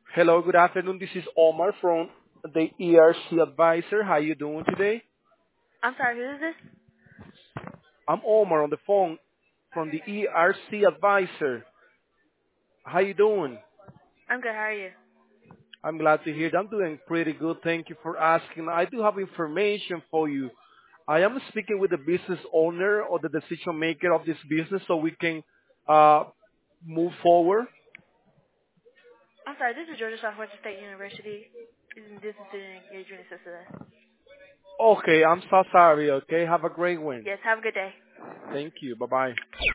Hello, good afternoon. This is Omar from the ERC Advisor. How you doing today? I'm sorry, who is this? I'm Omar on the phone from the ERC Advisor. How you doing? I'm good, how are you? I'm glad to hear that. I'm doing pretty good. Thank you for asking. I do have information for you. I am speaking with the business owner or the decision maker of this business so we can uh, move forward. I'm sorry, this is Georgia Southwestern State University. This is Student Engagement Assistant. Okay, I'm so sorry. Okay, have a great one. Yes, have a good day. Thank you. Bye-bye.